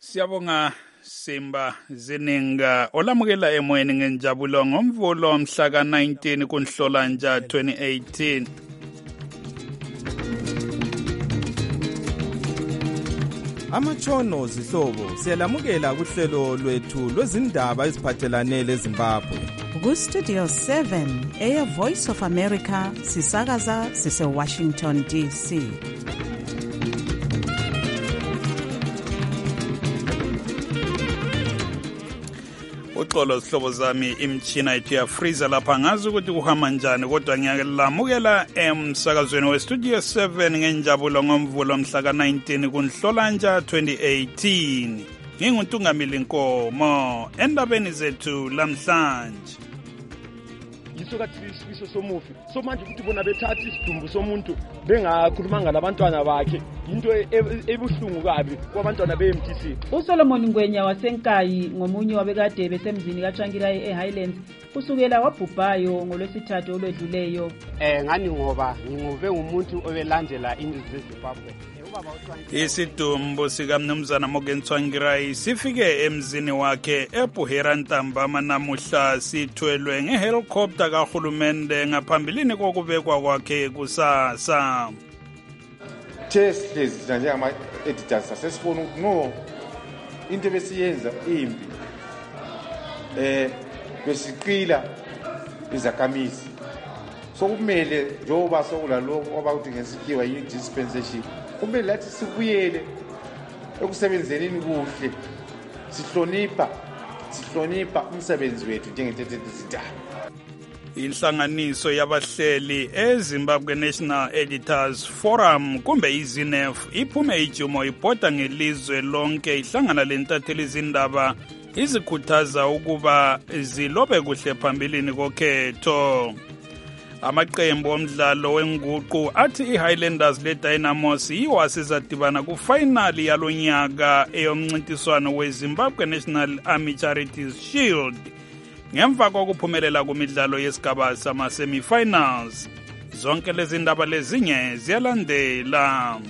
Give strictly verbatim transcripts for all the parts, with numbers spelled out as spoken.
Siyabonga Simba Zininga olamukela emoyeni ngenjabulo ngomvulo mhla ka nineteen kuNhlolanja twenty eighteen. Amatshono zihlobo siyalamukela kuhlelo lwethu lwezindaba eziphathelane leZimbabwe. Ku Studio seven eya Voice of America sisakaza sise Washington D C. Uxolo sihlobo zami imchina yethu ya freezer lapha ngazi ukuthi kuhamba njani kodwa ngiyalamukela emsakazweni we Studio seven ngenjabulo ngomvulo mhla ka nineteen kuNhlolanja twenty eighteen. Nginguntungamili Nkomo endabeni zethu lamhlanje. Yisoka isifiso somufi so manje ukuthi bona bethatha isidumbu somuntu bengakhulumanga labantwana bakhe into ebuhlungu kabi kwabantwana be-M T C. uSolomon Ngwenya wasenkayi ngomunye wabekade besemzini kaTsvangirai eHighlands kusukela wabhubhayo ngolwesithathu olwedluleyo. eh ngani ngoba nginguve umuntu obelandela indizwe zeZimbabwe. Isidumbu sikamnumzana Morgan Tsvangirai sifike emzini wakhe eBuhera ntambama namuhla sithwelwe ngehelicopter kahulumende ngaphambilini kokubekwa kwakhe kusasa. Test njengama editors asesifuna no into besiyenza imbi eh besiqila izakamisi sokumele njoba sokulaloko abakuthi ngesikiwa yi-dispensation kumele lathi sibuyele ekusebenzeni kuhle sihlonipha sihlonipha umsebenzi wethu njengentethe. Inhlanganiso yabahleli eZimbabwe National Editors Forum kumbe I Z N E F iphume ijumo ibhoda ngelizwe lonke ihlangana lentatheli izindaba izikhuthaza ukuba zilobe kuhle phambilini kokhetho. Amaqembu omdlalo wenguqu athi iHighlanders leDynamos yiwo asizadibana kufinali yalonyaka eyomncintiswano weZimbabwe National Army Charities Shield ngemva kokuphumelela kumidlalo yesigaba sama-semifinals. Zonke lezi ndaba lezinye ziyalandela.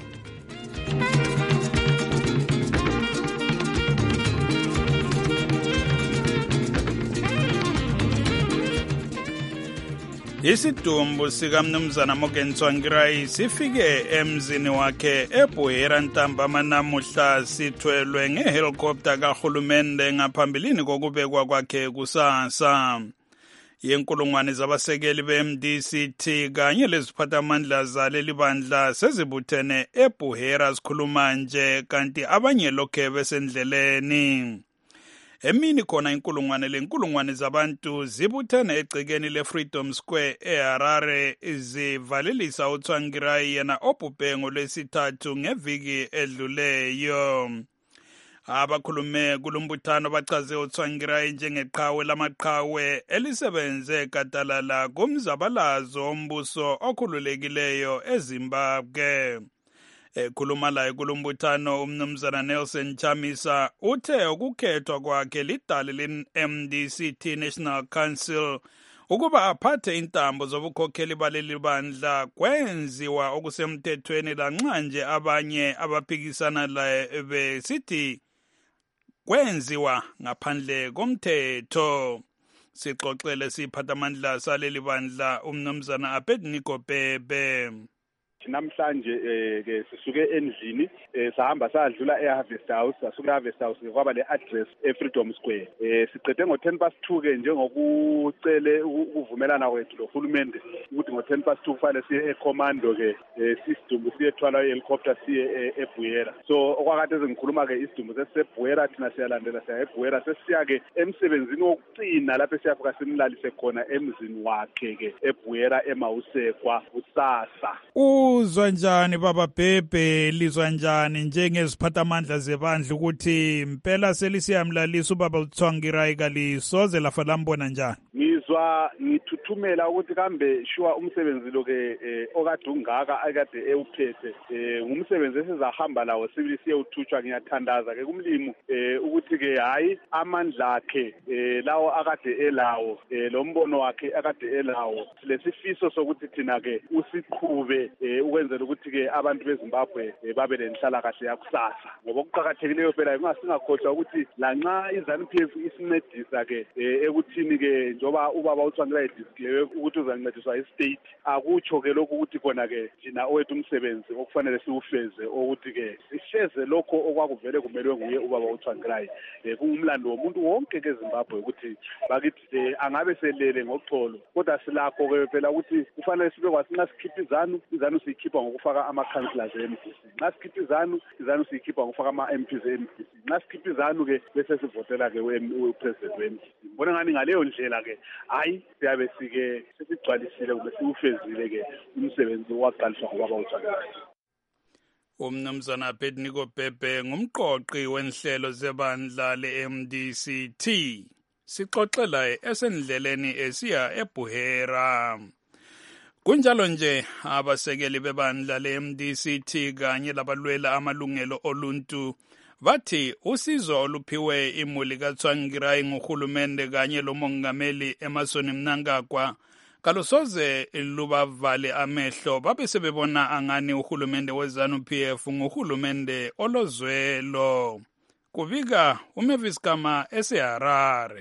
Isidumbu sikamnumzana Morgan Tsvangirai sifike emzini wakhe eBuhera ntambama namuhla sithwelwe ngehelicopter kahulumende ngaphambilini kokubekwa kwakhe kusasa. Yenkulungwane zabasekeli be-M D C T kanye leziphathamandla zaleli bandla sezibuthene eBuhera sikhuluma nje kanti abanye lokhe besendleleni. Emini khona inkulungwane lenkulungwane zabantu zibuthene egcekeni leFreedom Square eHarare zivalelisa uTsvangirai yena obhubhe ngolwesithathu ngeviki edluleyo. Abakhulume kulumbuthano bachaze uTsvangirai njengeqhawe lamaqhawe elisebenze gadalala kumzabalazo ombuso okhululekileyo eZimbabwe. Ekhuluma la kulumbuthano umnumzana Nelson Chamisa uthe ukukhethwa kwakhe lidale le-M D C T National Council ukuba aphathe intambo zobukhokheli baleli bandla kwenziwa okusemthethweni lanxa nje abanye abaphikisana la besithi kwenziwa ngaphandle komthetho. Sixoxele siphathamandla saleli bandla umnumzana Abednego Bhebe. Namhlanje eh ke sisuke endlini sahamba sadlula eHarvest House sasuka eHarvest House kwaba le address eFreedom Square. Eh siqede ngo ten past two ke njengokucele ukuvumelana kwethu lohulumende ukuthi ngo ten past two kufanele siye ecommando ke isidumbu siyethwala ihelicopter siye eBuhera. So okwakade sengikhuluma ke isidumbu seseBuhera thina siyalandela siya eBuhera sesiya ke emsebenzini wokucina lapho siyafika simlalise khona emzini wakhe ke eBuhera eMawusekwa kusasa. Uzwa njani baba Bhebe, lizwa njani njengeziphathamandla zebandla ukuthi impela selisiyamlalisa ubaba uTsvangirai kalisoze lafa lambona njani? ngizwa ngithuthumela ukuthi kambe sure umsebenzi lo ke okade ungaka akade ewuphethe ngumsebenzi esizahamba lawo sibili siyewuthutshwa. Ngiyathandaza ke kumlimi ukuthi ke hayi amandla akhe lawo akade elawo lo mbono wakhe akade elawo lesifiso sokuthi thina ke usiqhube ukwenzela ukuthi ke abantu beZimbabwe babe lenhlala kahle yakusasa. Ngoba okuqhakathekileyo phela kungasingakhohlwa ukuthi lanxa iZANU P F isincedisa ke ekuthini ke njoba ubaba uThwangilayi disclare ukuthi uzancediswa istate akutsho ke lokhu ukuthi khona ke thina owethu umsebenzi okufanele siwufeze ukuthi ke sisheze lokho okwakuvele kumelwe nguye ubaba uThwangilayi. Kungumlando womuntu wonke ke eZimbabwe ukuthi bakithi angabe selele ngoxolo kodwa silakho ke phela ukuthi kufanele sibe kwathi nxa sikhipha iZANU iZANU siyikhipha ngokufaka ama-councillors e-M D C. Nxa sikhipha iZANU iZANU siyikhipha ngokufaka ama-M Ps e-M D C. Nxa sikhipha iZANU ke bese sivotela ke upresident we-M D C. Ngibona ngani ngaleyo ndlela ke hayi siyabe sike sigcwalisile kube siwufezile ke umsebenzi waqaliswa ngobaba uThwangilayi. Umnumzana Abednego Bhebhe ngumqoqi wenhlelo zebandla le-M D C T. Sixoxela esendleleni esiya eBuhera. Kunjalo nje abasekeli bebandla le-M D C T kanye labalwela amalungelo oluntu bathi usizo oluphiwe imuli kaThwangilayi nguhulumende kanye lomongameli Emmerson Mnangagwa kalusoze lubavale amehlo babe sebebona angani uhulumende weZANU P F nguhulumende olozwelo. Kubika uMavis Kama eseHarare.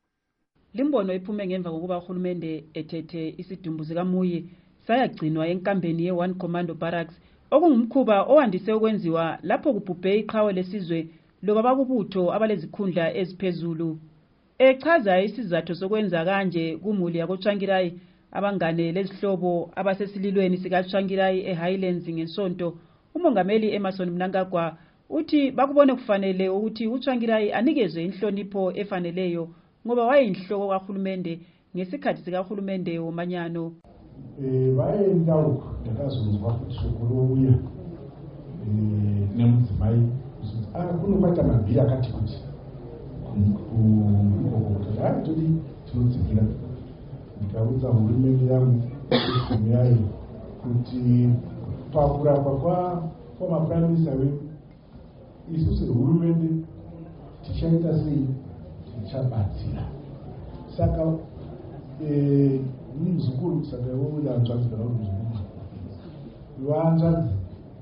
Limbono iphume ngemva kokuba uhulumende ethethe isidumbu sikaMuyi sayagcinwa enkambeni ye-one Commando Barracks okungumkhuba owandise ukwenziwa lapho kubhubhe iqhawe lesizwe loba bakubutho abalezikhundla eziphezulu. Echaza isizathu sokwenza kanje kumuli yakoThwangilayi abangane lezihlobo abasesililweni sikaThwangilayi eHighlands ngesonto, umongameli Emmerson Mnangagwa uthi bakubone kufanele ukuthi uThwangilayi anikezwe inhlonipho efaneleyo ngoba wayeyinhloko kahulumende ngesikhathi sikahulumende womanyano. Eh bayenda ndakazuzwa futhi sokulobuya eh nemzimayi akunopata mabhili akati kuti ukokokela tuli tinodzikira ndikaudza hurumende yangu yayo kuti pakurapa kwa kwa maprime minister wedu isusu hurumende tichaita sei tichabatsira saka eh muzukuru saka woyanzvadzi kana kuti muzukuru wanzvadzi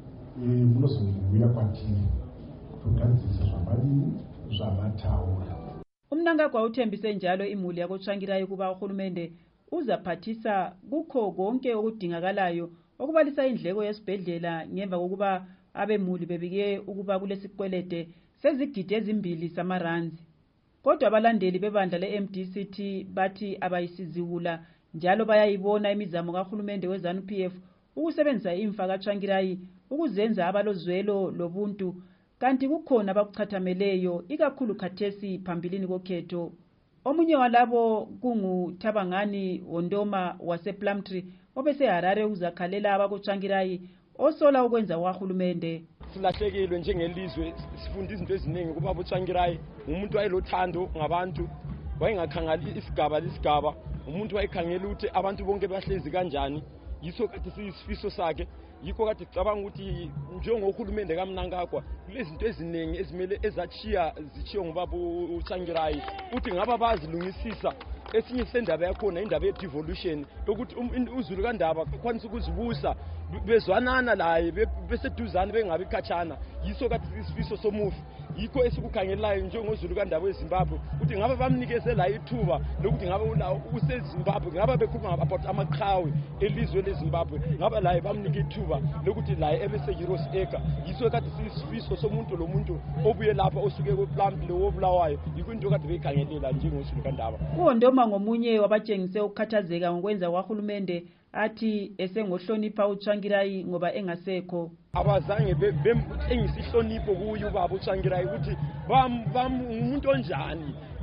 munozobuya kwatiri kugadzirisa zvamadini zvamataura. Umnangagwa uthembise njalo imuli yakoThwangilayi kuba uhulumende uzaphathisa kukho konke okudingakalayo okubalisa indleko yesibhedlela ngemva kokuba abemuli bebike ukuba kulesikwelede sezigidi ezimbili samaranzi. Kodwa abalandeli bebandla le-M D C T bathi abayisizikula njalo bayayibona imizamo kahulumende weZANU P F ukusebenzisa imfa kaThwangilayi ukuzenza abalozwelo lobuntu kanti kukhona abakuchathameleyo ikakhulu khathesi phambilini kokhetho. Omunye walabo kungu Thabangani Wondoma wasePlumtree obeseHarare uzakhalela abakoThwangilayi osola ukwenza kwahulumende. Silahlekile njengelizwe sifunda izinto eziningi kuba uThwangilayi umuntu wayelothando ngabantu wayengakhangali isigaba lesigaba umuntu wayekhangela ukuthi abantu bonke bahlezi kanjani yiso kathi sisifiso sakhe yikho kade sicabanga ukuthi njengohulumende kaMnangagwa kulezinto eziningi ezimele ezachiya zichiyo ngobaba uThwangilayi uthi ngaba bazilungisisa esinye sendaba yakhona indaba ye-devolution ukuthi uZulu kaNdaba kwanisa ukuzibusa bezwanana laye beseduzane bengabi khatshana yiso kathi isifiso somufi yikho esikukhangelelayo njengoZulu kaNdaba weZimbabwe ukuthi ngaba bamnikeze la ithuba lokuthi ngaba useZimbabwe ngaba bekhuluma about amaqhawe elizwe leZimbabwe ngaba la bamnike ithuba lokuthi la ebese Heroes Acre yiso kathi isifiso somuntu lo muntu obuye lapha osuke kwePlumtree wobulawayo yikho into kade beyikhangelela njengoZulu kaNdaba. Uwondoma ngomunye wabatshengise ukukhathazeka ngokwenza kwahulumende athi esengohlonipha uThwangilayi ngoba engasekho. Abazange bemtshengisa ihlonipho kuye ubaba uThwangilayi ukuthi bam umuntu onjani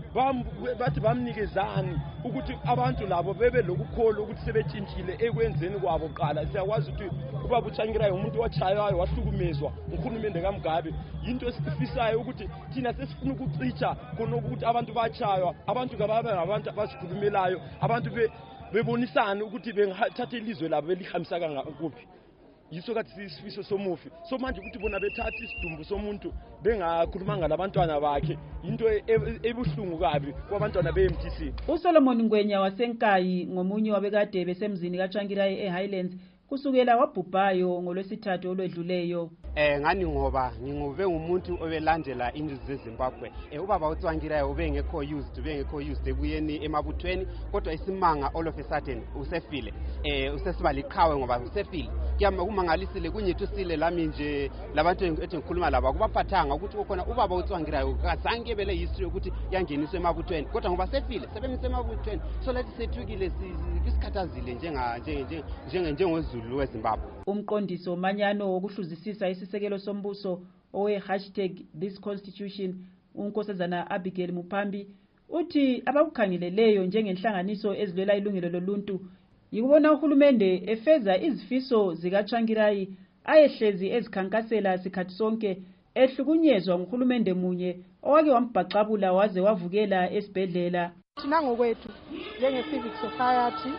bathi bamnikezani ukuthi abantu labo bebe lokukholwa ukuthi sebetshintshile ekwenzeni kwabo qala. Siyakwazi ukuthi ubaba uTsvangirai umuntu wachayayo wahlukumezwa ukhulumende kaMgabe, into esifisayo ukuthi thina sesifuna ukucitsha khona ukuthi abantu bachaywa, abantu kababe ngabantu abasikhulumelayo, abantu bebonisana ukuthi bengathatha ilizwe labo belihambisa kuphi. Yiso kathi sisifiso somufi. So manje ukuthi bona bethatha isidumbu somuntu bengakhulumanga labantwana bakhe into ebuhlungu kabi kwabantwana be-M T C. uSolomon Ngwenya wasenkayi ngomunye wabekade besemzini kaTsvangirai eHighlands kusukela wabhubhayo ngolwesithathu olwedluleyo. Eh ngani ngoba ngingube umuntu obelandela indlu zeZimbabwe. Eh ubaba uTsvangirai ubengekho used ubengekho used ebuyeni emabuthweni, kodwa isimanga all of a sudden usefile. Eh usesiba liqhawe ngoba usefile. Kuyama kumangalisile kunyethu sile lami nje labantu ethi ngikhuluma laba kubaphathanga ukuthi khona ubaba uTsvangirai kazange bele history ukuthi yangeniswe emabuthweni, kodwa ngoba sefile sebemise emabuthweni so lathi sethukile isikhathazile njenga nje nje njengozulu weZimbabwe. Umqondisi omanyano wokuhluzisisa isisekelo sombuso owe hashtag this constitution unkosazana Abigail Mupambi uthi abakukhangeleleyo njengenhlanganiso ezilwela ilungelo loluntu yikubona uhulumende efeza izifiso zikaTsvangirai ayehlezi ezikhankasela sikhathi sonke ehlukunyezwa nguhulumende munye owake wambhaqabula waze wavukela esibhedlela. Thina ngokwethu njenge civic society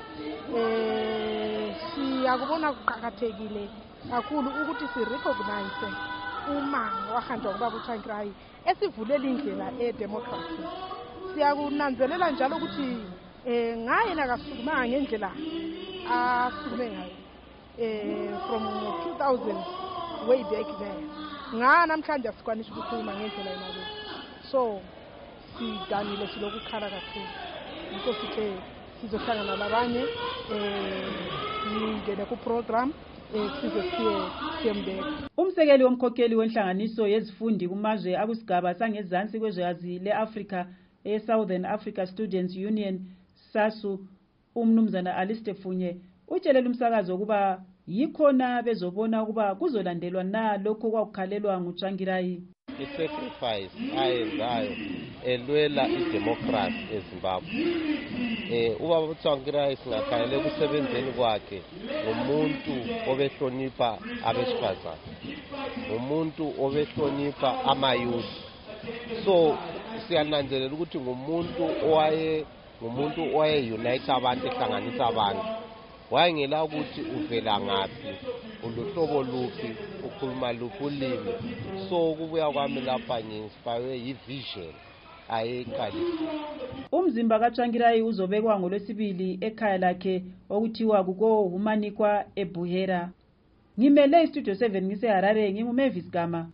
eh siyakubona kuqhakathekile kakhulu ukuthi si recognize umango wahanjwa ubaba uTsvangirai esivulela indlela edemocracy. Siyakunanzelela njalo ukuthi eh ngaye nakasukumanga ngendlela asukume ngayo eh from two thousand way back there. Nga namhlanje asikwanisha ukukhuluma ngendlela yena. So sidanile silokukhala kakhulu. Yikho sithe sizohlangana nabanye eh ngene ku program eh size siye siyembeka. Umsekeli womkhokheli wenhlanganiso yezifundi kumazwe akusigaba sangezansi kwezwazi leAfrica eSouthern Africa Students Union SASU umnumzana Alistair Funye utshelela umsakazo ukuba yikhona bezobona ukuba kuzolandelwa na lokho kwakukhalelwa nguTsvangirai. I-sacrifice ayenzayo elwela idemocracy eZimbabwe. Eh ubaba uTsvangirai singakhalele kusebenzeni kwakhe ngomuntu obehlonipha abesifazane, umuntu obehlonipha amayouth. So siyananzelela ukuthi ngumuntu owaye ngumuntu owaye unite abantu, ehlanganisa abantu. Wayengela ukuthi uvela ngaphi, uluhlobo luphi, ukhuluma luphi ulimi. So kubuya kwami lapha nginspire yivision ayeqalisa. Umzimba kaTsvangirai uzobekwa ngolwesibili ekhaya lakhe okuthiwa kuko Humanikwa eBuhera. Ngimele istudio seven ngiseHarare nginguMavis Gama.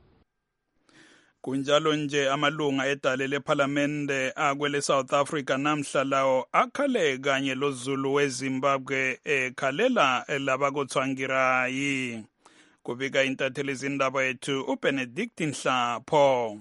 Kunjalo nje amalunga edale leParlamente akwele South Africa namhla lawo akhale kanye loZulu weZimbabwe ekhalela labakoTsvangirai. Kubika intatheli izindaba yethu uBenedict Nhlapho.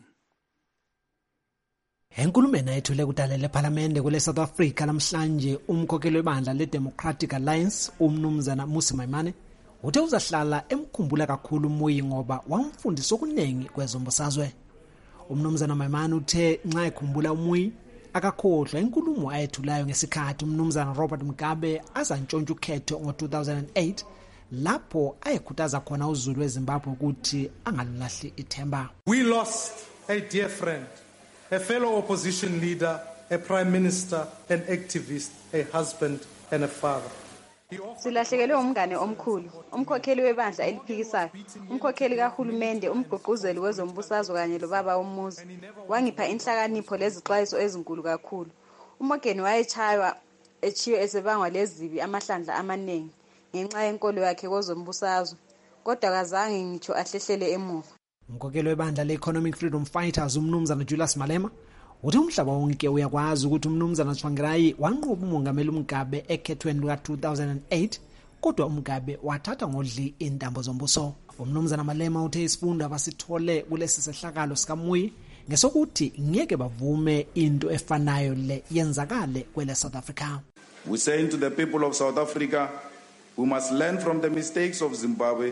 Enkulumeni ayethule kudale leParlamente kule South Africa namhlanje umkhokheli webandla leDemocratic Alliance umnumzana Mmusi Maimane uthe uzahlala emkhumbula kakhulu uMoyi ngoba wamfundisa okuningi kwezombusazwe. Umnumzana Maimane uthe nxa ekhumbula uMoyi akakhohlwa inkulumo ayethulayo ngesikhathi umnumzana Robert Mugabe azantshontsha ukhetho ngo two thousand eight lapho ayekhuthaza khona uZulu weZimbabwe ukuthi angalahli ithemba. We lost a dear friend, a fellow opposition leader, a prime minister, an activist, a husband and a father. Silahlekelwe umngane omkhulu, umkhokheli webandla eliphikisayo, umkhokheli kahulumende, umgqugquzeli wezombusazwe kanye lobaba womuzi. Wangipha inhlakanipho lezixwayiso ezinkulu kakhulu. Umogeni wayechaywa echiyo esebangwa lezibi amahlandla amaningi ngenxa yenkolo yakhe kwezombusazwe, kodwa kazange ngitsho ahlehlele emuva. Umkhokheli webandla le-Economic Freedom Fighters umnumzana Julius Malema uthi umhlaba wonke uyakwazi ukuthi umnumzana Tsvangirai wanqoba umongameli uMgabe ekhethweni luka two thousand eight, kodwa uMgabe wathatha ngodli intambo zombuso. Umnumzana Malema uthe isifunda basithole kulesi sehlakalo sikaMoyi ngesokuthi ngeke bavume into efanayo le yenzakale kwele South Africa. We say to the people of South Africa, we must learn from the mistakes of Zimbabwe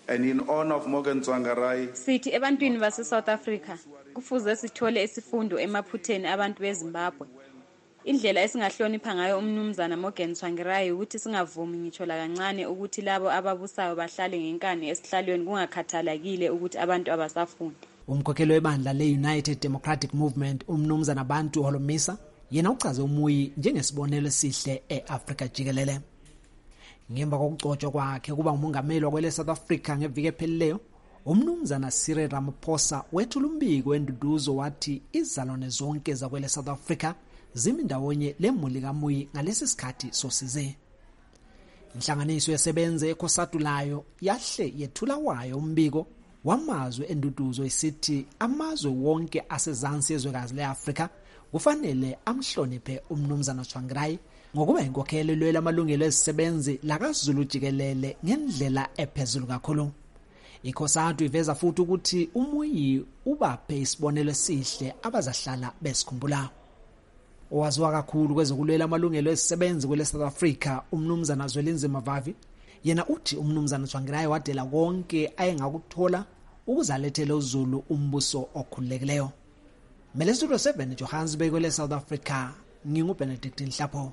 And in honor of Morgan Tsvangirai, sithi ebantwini base South Africa kufuze sithole isifundo emaphutheni abantu beZimbabwe. Indlela esingahlonipha ngayo umnumzana Morgan Tsvangirai ukuthi singavumi ngitsho la kancane ukuthi labo ababusayo bahlale ngenkani esihlalweni kungakhathalekile ukuthi abantu abasafundi. Umkhokheli webandla le-United Democratic Movement umnumzana Bantu Holomisa yena uchaze uMuyi njengesibonelo esihle e-Afrika jikelele. Ngemva kokucotshwa kwakhe kuba umongameli wakwele South Africa ngeviki ephelileyo, umnumzana Cyril Ramaphosa wethula umbiko wenduduzo wathi izalwane zonke zakwele South Africa zimi ndawonye lemuli kaMuyi ngalesi sikhathi sosize. Inhlanganiso yesebenze ekhosatulayo yahle yethula wayo umbiko wamazwe enduduzo isithi amazwe wonke asezansi yezwekazi le-Afrika kufanele amhloniphe umnumzana Tsvangirai ngokuba inkokheli lwela amalungelo ezisebenzi lakaZulu jikelele ngendlela ephezulu kakhulu. Ikhosatu iveza futhi ukuthi uMuyi ubaphe isibonelo esihle abazahlala besikhumbula. Owaziwa kakhulu kwezokulwela amalungelo ezisebenzi kwele South Africa umnumzana Zwelinzima Vavi yena uthi umnumzana Tsvangirai wadela konke ayengakuthola ukuzalethela uZulu umbuso okhululekileyo. Melestudio seven Johannesburg kwele South Africa, nginguBenedict Nhlapho.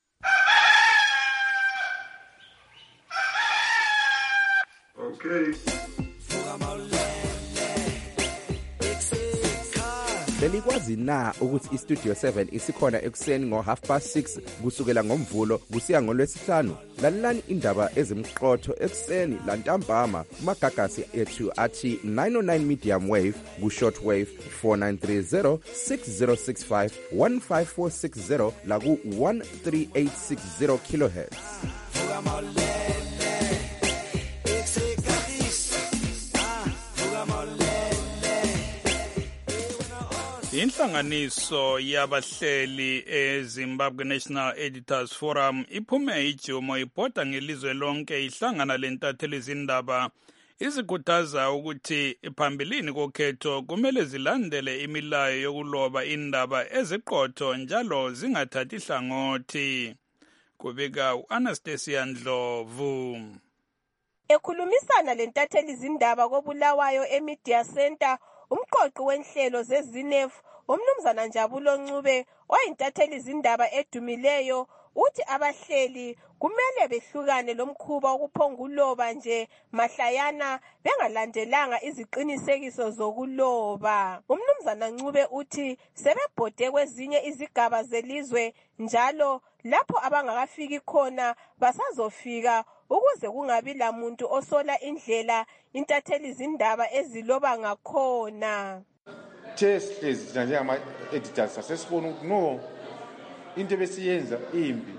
Okay. Belikwazi na ukuthi iStudio seven isikhona ekuseni ngo half past six kusukela ngomvulo kusiya ngolwesihlanu. Lalelani indaba ezimqotho ekuseni lantambama kumagagasi ethu athi nine oh nine medium wave ku short wave four nine three zero six zero six five one five four six zero la ku one three eight six zero kilohertz. Inhlanganiso yabahleli eZimbabwe National Editors Forum iphume ijumo ibhoda ngelizwe lonke ihlangana lentatheli zindaba izikhuthaza ukuthi phambilini kokhetho kumele zilandele imilayo yokuloba indaba eziqotho njalo zingathathi hlangothi. Kubika uAnastasia Ndlovu. Ekhulumisana lentatheli zindaba koBulawayo eMedia Center, umqoqi wenhlelo zeZinef umnumzana Njabulo Ncube oyintatheli zindaba edumileyo uthi abahleli kumele behlukane lomkhuba wokuphonguloba nje mahlayana bengalandelanga iziqinisekiso zokuloba. Umnumzana Ncube uthi sebebhode kwezinye izigaba zelizwe njalo lapho abangakafiki khona basazofika ukuze kungabi lamuntu osola indlela intatheli zindaba eziloba ngakhona. Test lezi njengama editors asesibona ukuthi no into besiyenza imbi.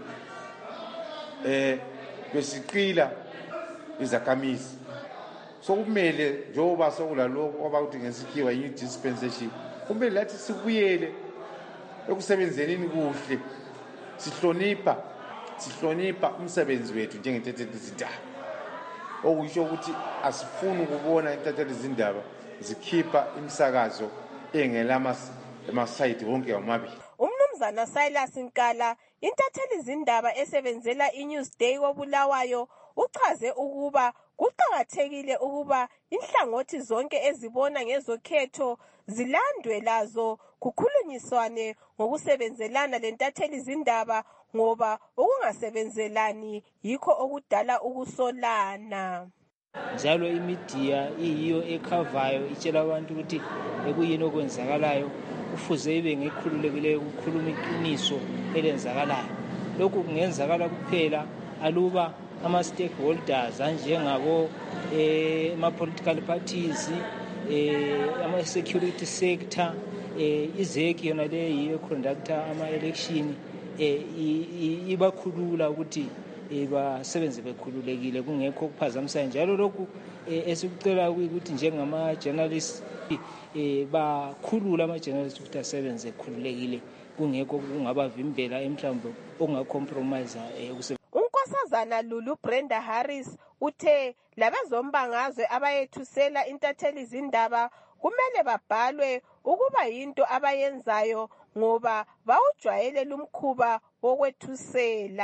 Eh besiqila izakamisi. So kumele njoba sokulaloko abakuthi ngesikhiwa i dispensation. Kumele lathi sibuyele ekusebenzeni kuhle. Sihlonipha sihlonipha umsebenzi wethu njengentatheli zindaba. Okusho ukuthi asifuni ukubona intatheli zindaba zikhipha imsakazo engelama emasayidi wonke amabili. Umnumzana Silas Nkala intatheli zindaba esebenzela iNewsday koBulawayo uchaze ukuba kuqhakathekile ukuba inhlangothi zonke ezibona ngezokhetho zilandwe lazo kukhulunyiswane ngokusebenzelana lentatheli zindaba ngoba ukungasebenzelani yikho okudala ukusolana. Njalo imedia iyiyo ekhavayo itshela abantu ukuthi ekuyini okwenzakalayo kufuze ibe ngekhululekileyo ukukhuluma iqiniso elenzakalayo. Lokhu kungenzakala kuphela aluba ama-stakeholders anjengabo eh, ama-political parties, eh, ama-security sector, eh, izeki yona leyo conductor ama-election eh, ibakhulula ukuthi basebenze bekhululekile kungekho kuphazamisa njalo lokhu esikucela ukuthi njengama journalists bakhulula ama journalists ukuthi asebenze bekhululekile kungekho kungabavimbela emhlawumbe okungacompromise ukusebenza. Unkosazana Lulu Brenda Harris uthe labezombangazwe abayethusela intatheli zindaba kumele babhalwe ukuba yinto abayenzayo ngoba bawujwayele lumkhuba wokwethusela.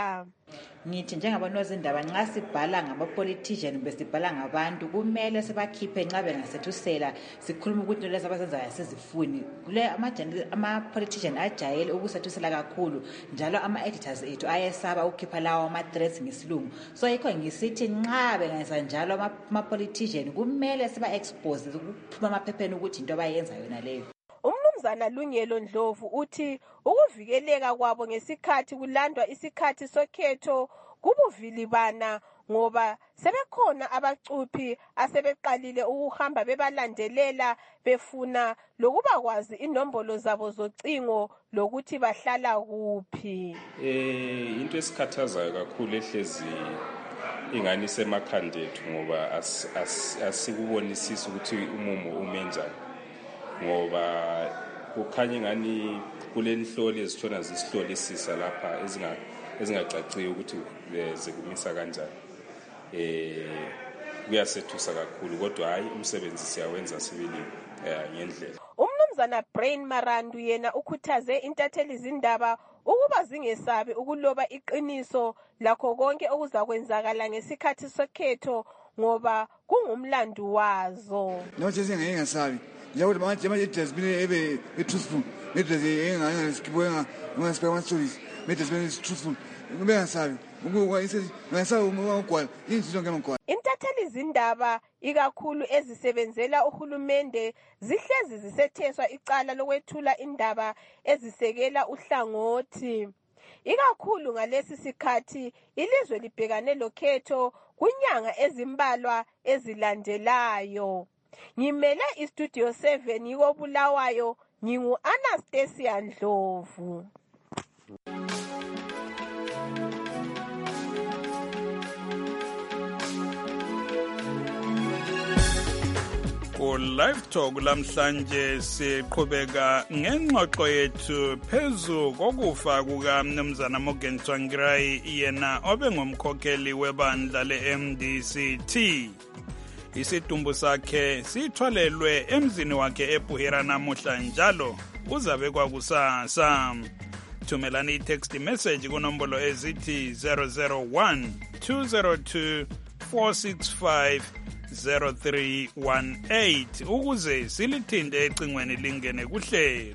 Ngithi njengabantu bezindaba nxa sibhala ngama-politician besibhala ngabantu kumele sibakhiphe nxa bengasethusela sikhuluma ukuthi lezi abazenzayo sizifuni. Kule ama-politician ajayele ukusethusela kakhulu njalo ama-editors ethu ayesaba ukukhipha lawo ama-threats ngesilungu. So yikho ngisithi nxa bengenza njalo ama-politician kumele siba-expose ukuphuma amaphepheni ukuthi into abayenza yona leyo. Umnumzana Lungelo Ndlovu uthi ukuvikeleka kwabo ngesikhathi kulandwa isikhathi sokhetho kubuvilibana ngoba sebekhona abacuphi asebeqalile ukuhamba bebalandelela befuna lokuba kwazi inombolo zabo zocingo lokuthi bahlala kuphi. Eh into esikhathazayo kakhulu ehlezi ingani semakhandethu ngoba asikubonisisa ukuthi umumo umenjani. Ngoba kukhanya ngani kule nhloli ezithona zisihlolisisa lapha ezinga ezingacaciyo ukuthi zekumisa kanjani. Eh kuyasethusa kakhulu kodwa hayi umsebenzi siyawenza sibili ngendlela. Umnumzana Brain Marandu yena ukhuthaze intatheli izindaba ukuba zingesabi ukuloba iqiniso lakho konke okuzakwenzakala ngesikhathi sokhetho ngoba kungumlando wazo. Nothi singeke ngasabi njengoba manje manje idazibile ebe truthful idazibile engangesikiboyenga ngasipha stories idazibile is truthful kube ngasabi ukuwa isithi ngasabi umgwala izinto ngemgwala. Intatheli izindaba ikakhulu ezisebenzela uhulumende zihlezi zisetheswa icala lokwethula indaba ezisekela uhlangothi. Ikakhulu ngalesi sikhathi ilizwe libhekane lokhetho kunyanga ezimbalwa ezilandelayo. Ngimele istudio seven yiko Bulawayo ngingu Anastasia Ndlovu. Ku live talk lamhlanje siqhubeka ngengxoxo yethu phezu kokufa kuka Mnumzana Morgan Tsvangirai yena obengumkhokheli webandla le-M D C T. Isidumbu sakhe sithwalelwe emzini wakhe eBuhira namuhla njalo uzabe kwakusasa. Thumelani i-text message kunombolo ezithi zero zero one two zero two four six five zero three one eight ukuze silithinde ecingweni lingene kuhlelo.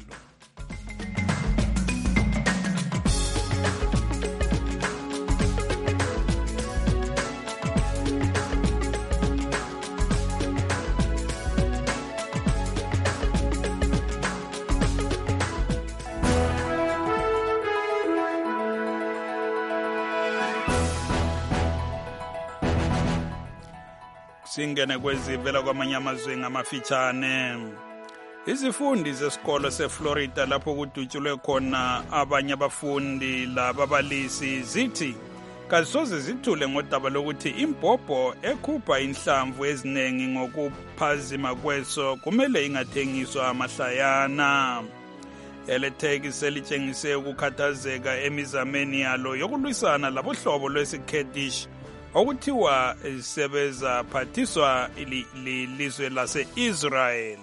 Singene kwezivela kwamanye amazwe ngamafitshane. Izifundi zesikolo seFlorida lapho kudutshulwe khona abanye abafundi lababalisi zithi kasoze zithule ngodaba lokuthi imbhobho ekhupha inhlamvu eziningi ngokuphazima kweso kumele ingathengiswa amahlayana. Eletheki selitshengise ukukhathazeka emizameni yalo yokulwisana labohlobo lwesikhethish okuthiwa sebeza phathiswa ilizwe lase-Israel.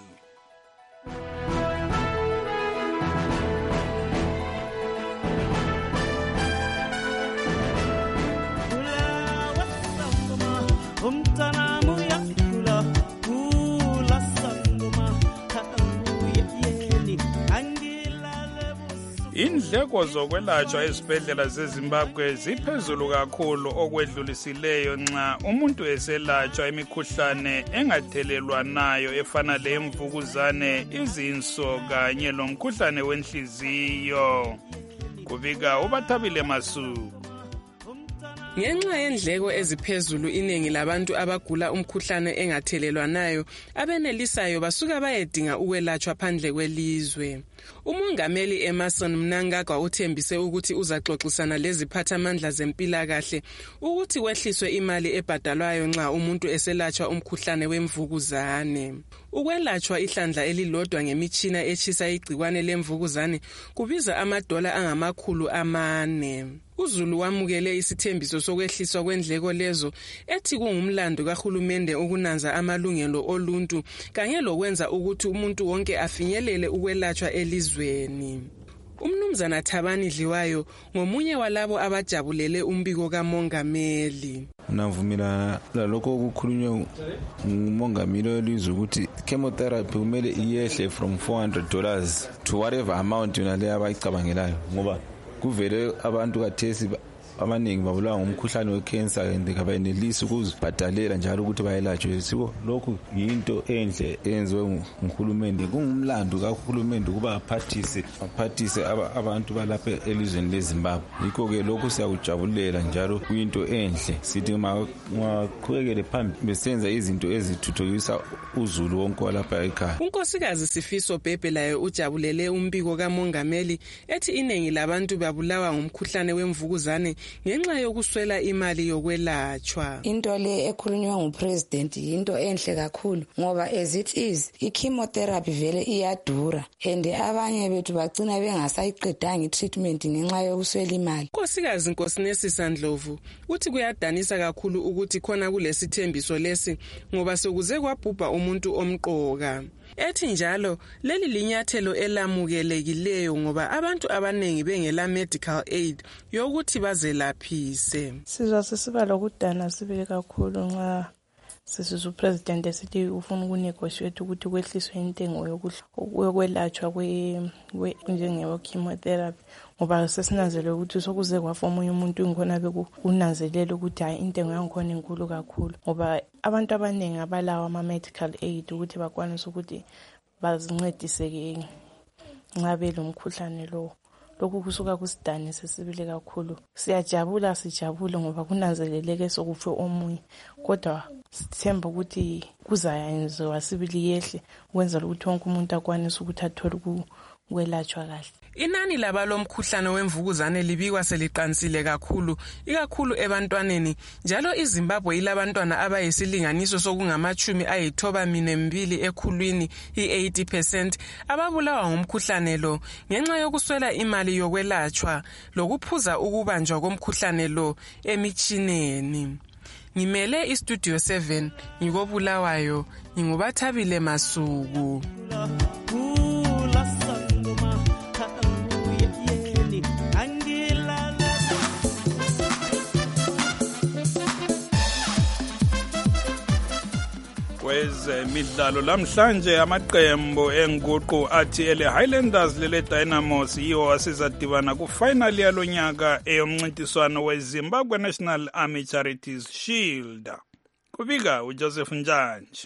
Indleko zokwelatshwa ezibhedlela zeZimbabwe ziphezulu kakhulu okwedlulisileyo nxa umuntu eselatshwa imikhuhlane engathelelwa nayo efana lemvukuzane, izinso kanye lomkhuhlane wenhliziyo. Kubika uBathabile Masuku. Ngenxa yendleko eziphezulu iningi labantu abagula umkhuhlane engathelelwanayo abenelisayo basuka bayedinga ukwelatshwa phandle kwelizwe. Umongameli Emerson Mnangagwa uthembise ukuthi uzaxoxisana leziphathamandla zempilakahle ukuthi kwehliswe imali ebhadalwayo nxa umuntu eselatshwa umkhuhlane wemvukuzane. Ukwelatshwa ihlandla elilodwa ngemitshina etshisa igcikwane lemvukuzane kubiza amadola angamakhulu amane. uZulu wamukele isithembiso sokwehliswa kwendleko lezo ethi kungumlando kahulumende ukunanza amalungelo oluntu kanye lokwenza ukuthi umuntu wonke afinyelele ukwelatshwa elizweni. Umnumzana Thabani Dliwayo ngomunye walabo abajabulele umbiko kamongameli. Unavumelana lalokho okukhulunywa ngumongameli welizwe ukuthi chemotherapy kumele iyehle from four hundred dollars to whatever amount yona le abayicabangelayo ngoba kuvele abantu kathesi abaningi babulawa ngumkhuhlane wecancer and kabayenelisi ukuzibhadalela njalo ukuthi bayelatshwe. Siko lokhu yinto enhle enziwe nguhulumende, kungumlando kahulumende ukuba aphathise aphathise abantu balapha elizweni leZimbabwe. Yikho ke lokhu siyakujabulela njalo kuyinto enhle. Sithi maqhubekele phambili besenza izinto ezithuthukisa uZulu wonke walapha ekhaya. uNkosikazi Sifiso Bhebhe laye ujabulele umbiko kamongameli ethi iningi labantu babulawa ngumkhuhlane wemvukuzane ngenxa yokuswela imali yokwelatshwa. Into le ekhulunywa ngupresident into enhle kakhulu ngoba as it is i-chemotherapy vele iyadura and abanye bethu bagcina bengasayiqedanga i-treatment ngenxa yokuswela imali. Nkosikazi Nkosinesisa Ndlovu uthi kuyadanisa kakhulu ukuthi khona kulesithembiso lesi ngoba sekuze kwabhubha umuntu omqoka. Ethi njalo leli linyathelo elamukelekileyo ngoba abantu abanengi bengela medical aid yokuthi bazelaphise. Sizwa sisiba lokudana sibe kakhulu nxa sisiza upresident esithi ufuna ukunegotiate ukuthi kwehliswe intengo yokwelatshwa kwe njenge chemotherapy ngoba sesinanzele ukuthi sokuze kwafa omunye umuntu ngkhona bekunanzelela ukuthi hayi intengo yankhona inkulu kakhulu ngoba abantu abaningi abalawa ama medical aid ukuthi bakwanise ukuthi bazincedise nxa belomkhuhlane lo. Lokhu kusuka kusidane sesibile kakhulu. Siyajabula sijabule ngoba kunanzeleleke sokufe omunye kodwa sithemba ukuthi kuzayenziwa sibili yehle ukwenzela ukuthi wonke umuntu akwanise ukuthi athole ukwelatshwa kahle. Inani labalomkhuhlane wemvukuzane libikwa seliqansile kakhulu ikakhulu ebantwaneni njalo iZimbabwe ilabantwana abayisilinganiso sokungamachumi ayithoba mine mbili ekhulwini i-eighty percent ababulawa ngumkhuhlane lo ngenxa yokuswela imali yokwelatshwa lokuphuza ukubanjwa komkhuhlane lo emichineni. Ngimele iStudio seven ngikobulawayo ngingubathabile Masuku. Kwezemidlalo lamhlanje amaqembu enguqu athi ele Highlanders lele Dynamos yiwo asizadibana ku-final yalonyaka eyomncintiswano weZimbabwe National Army Charities Shield. Kubika uJoseph Njanji.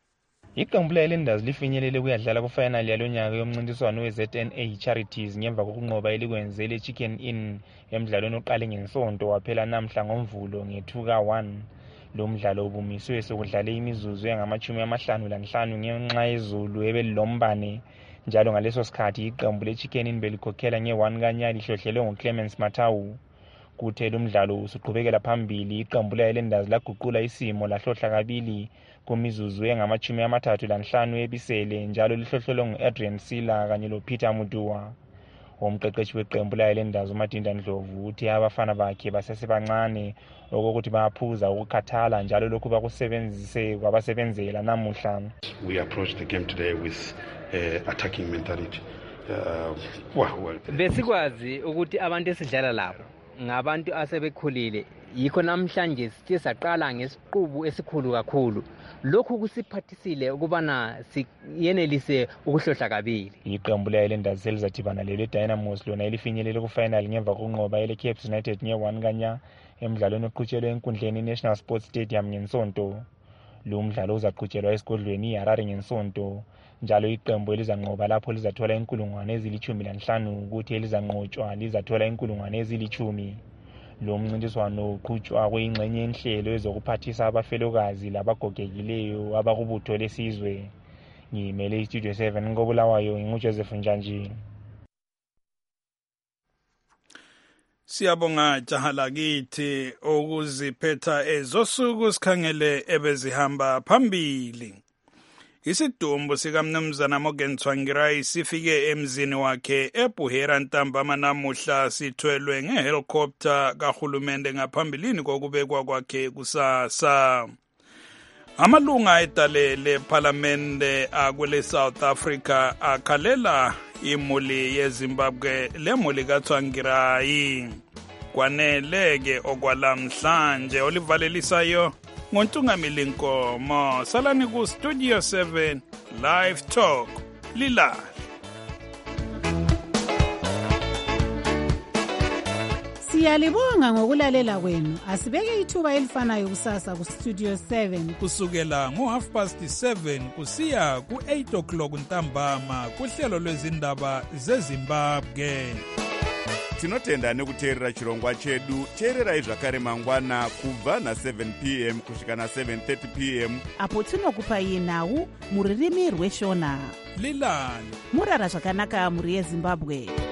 Iqembu le-Highlanders lifinyelele kuyadlala ku-final yalonyaka yomncintiswano we-Z N A Charities ngemva kokunqoba elikwenzele eChicken Inn emidlalweni oqale ngesonto waphela namhla ngoMvulo nge-two ka one. Lo mdlalo ubumiswe sokudlale imizuzu engamachumi amahlanu lanhlanu ngenxa yezulu ebelilombane njalo ngaleso sikhathi iqembu leChicken Inn belikhokhela nge-one kanyali hlohlelwe nguClemens Mathawu. Kuthe lo mdlalo usuqhubekela phambili iqembu le-Highlanders laguqula isimo lahlohla kabili kumizuzu engamachumi amathathu lanhlanu ebisele njalo lihlohlelwe ngu-Adrian Sila kanye loPeter Mutua. Umqeqeshi weqembu le-Highlanders uMadinda Ndlovu uthi abafana bakhe basesebancane okokuthi bayaphuza ukukhathala njalo lokhu bakusebenzise kwabasebenzela namuhla. We approached the game today with uh, attacking mentality. Uh, well, well. Besikwazi ukuthi abantu esidlala labo ngabantu asebekhulile yikho namhlanje sithe saqala ngesiqubu esikhulu kakhulu. Lokhu kusiphathisile ukubana siyenelise ukuhlohla kabili. Iqembu le-Highlanders selizadibana lelo Dynamos lona elifinyelele ku-final ngemva kokunqoba ele Cape United nge-one kanya emidlalweni oqhutshelwe enkundleni National Sports Stadium ngensonto. Lo mdlalo uzaqhutshelwa esigodlweni iHarare ngensonto njalo iqembu elizanqoba lapho lizathola inkulungwane ezilithumi lanhlanu ukuthi elizanqotshwa lizathola inkulungwane ezilithumi. Lo mncintiswano uqhutshwa kuyingxenye yenhlelo ezokuphathisa abafelokazi labagogekileyo abakubutho lesizwe. Ngimele iStudio seven ngobulawayo nginguJoseph Njanji. Siyabonga jahala kithi okuziphetha ezosuku sikhangele ebezihamba phambili. Isidumbu sikaMnumzana Morgan Tsvangirai sifike emzini wakhe eBuhera ntambama namuhla sithwelwe ngehelicopter kahulumende ngaphambilini kokubekwa kwakhe kusasa. Amalunga edale leParliamente akwele South Africa akhalela imuli yeZimbabwe lemuli kaTsvangirai. Kwanele-ke okwalamhlanje olivalelisayo ngoNtungamili Nkomo. Salani ku Studio seven Live Talk Lilala. Siyalibonga ngokulalela kwenu. Asibeke ithuba elifanayo kusasa ku Studio seven kusukela ngo half past seven kusiya ku eight o'clock ntambama kuhlelo lwezindaba zeZimbabwe. Tinotenda nekuteerera chirongwa chedu. Teererai zvakare mangwana kubva na seven p m kusvika na seven thirty p m apo tinokupai nhau muririmi rweshona. Lilani murara zvakanaka muri yeZimbabwe.